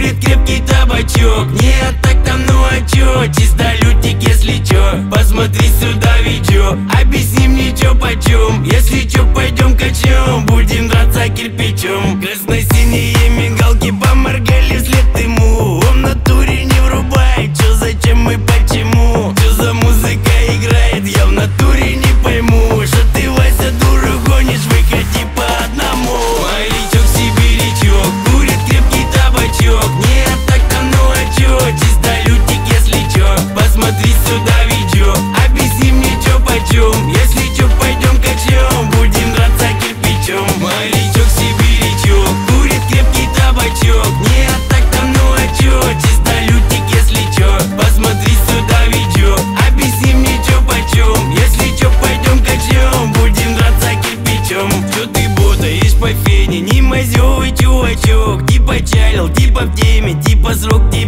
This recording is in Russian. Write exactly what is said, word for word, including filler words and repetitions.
курит крепкий табачок. Нет, так там ну а чё, чистолюдик, если чё. Посмотри сюда, видео, объясни мне чё почем. Если чё, пойдем качнем, будем драться кирпичом. Красно-синие мигалки поморгали вслед ему. Он в натуре не врубает, чё, зачем и почему. Чё за музыка играет, я в натуре не пойму. Что ты, Вася, дуру гонишь, выходи по одному. Морячок, сибирячок, курит крепкий табачок. Нет, так там ну а чё, чистолюдик, если чё. Посмотри сюда, видео, объясни мне чё почем. Если чё, пойдем качнем, будем драться кирпичом. Морячок, сибирячок, курит крепкий табачок. Нет, так там ну а чё, чистолюдик, если чё. Посмотри сюда, видео, объясни мне чё почем. Если чё, пойдем качнем, будем драться кирпичом. Чё ты ботаешь по фене, не мазёвый чувачок. Типа чалил, типа в теме, типа срок тебе